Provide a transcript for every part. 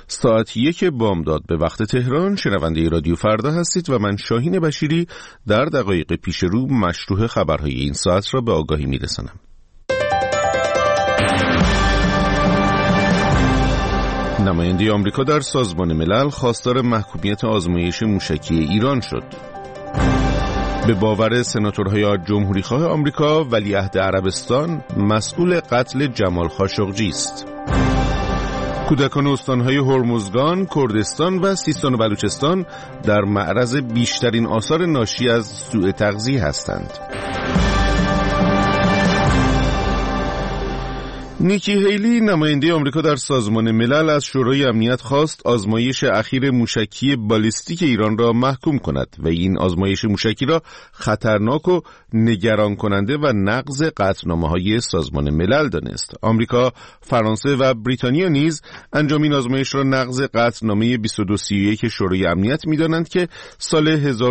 ساعت 1 بامداد به وقت تهران. شنونده رادیو فردا هستید و من شاهین بشیری در دقایق پیش رو مشروح خبرهای این ساعت را به آگاهی میرسانم. نماینده آمریکا در سازمان ملل خواستار محکومیت آزمایش موشکی ایران شد. به باور سناتورهای جمهوریخواه آمریکا، ولیعهد عربستان مسئول قتل جمال خاشقجی است. کودکان استانهای هرمزگان، کردستان و سیستان و بلوچستان در معرض بیشترین آثار ناشی از سوء تغذیه هستند. نیکی هیلی، نماینده آمریکا در سازمان ملل، از شورای امنیت خواست آزمایش اخیر موشکی بالیستیک ایران را محکوم کند و این آزمایش موشکی را خطرناک و نگران کننده و نقض قطعنامه‌های سازمان ملل دانست. آمریکا، فرانسه و بریتانیا نیز انجام این آزمایش را نقض قطعنامه 2231 شورای امنیت می‌دانند که سال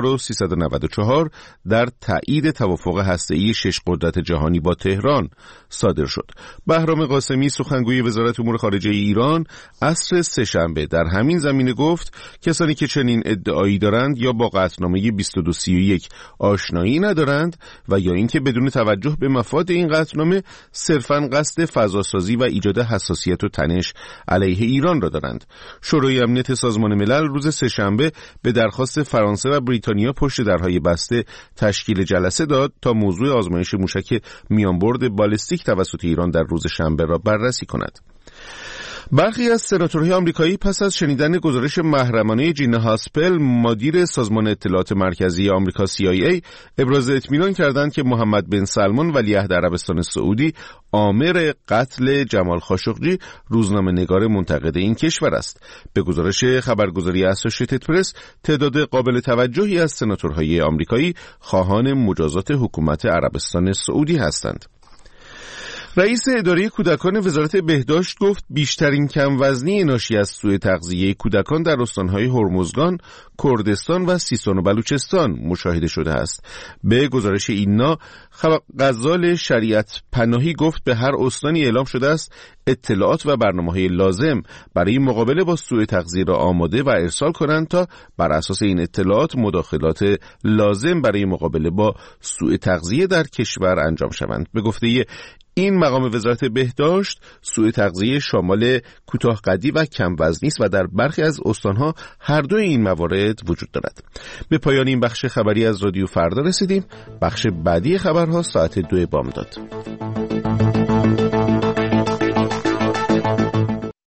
1394 در تایید توافق هسته‌ای 6 قدرت جهانی با تهران صادر شد. بهرام قاسمی، سخنگوی وزارت امور خارجه ایران، عصر سه‌شنبه در همین زمینه گفت کسانی که چنین ادعایی دارند یا با قطعنامه 2231 آشنایی ندارند و یا اینکه بدون توجه به مفاد این قطعنامه صرفاً قصد فضاسازی و ایجاد حساسیت و تنش علیه ایران را دارند. شورای امنیت سازمان ملل روز سه‌شنبه به درخواست فرانسه و بریتانیا پشت درهای بسته تشکیل جلسه داد تا موضوع آزمایش موشک میانبرد بالستیک توسط ایران در روز شنبه را بررسی کند. برخی از سناتورهای آمریکایی پس از شنیدن گزارش محرمانه جین هاسپل، مدیر سازمان اطلاعات مرکزی آمریکا CIA، ابراز اطمینان کردند که محمد بن سلمان، ولیعهد عربستان سعودی، آمر قتل جمال خاشقجی، روزنامه‌نگار منتقد این کشور است. به گزارش خبرگزاری اسوسییتد پرس، تعداد قابل توجهی از سناتورهای آمریکایی خواهان مجازات حکومت عربستان سعودی هستند. رئیس اداره کودکان وزارت بهداشت گفت بیشترین کم وزنی ناشی از سوء تغذیه کودکان در استانهای هرمزگان، کردستان و سیستان و بلوچستان مشاهده شده است. به گزارش اینا، غزال شریعت پناهی گفت به هر استانی اعلام شده است اطلاعات و برنامه‌های لازم برای مقابله با سوء تغذیه را آماده و ارسال کنند تا بر اساس این اطلاعات مداخلات لازم برای مقابله با سوء تغذیه در کشور انجام شوند. به گفته این مقام وزارت بهداشت، سوء تغذیه شامل کوتاه‌قدی و کم وزنی است و در برخی از استانها هر دو این موارد وجود دارد. به پایان این بخش خبری از رادیو فردا رسیدیم. بخش بعدی خبرها ساعت 2 بامداد.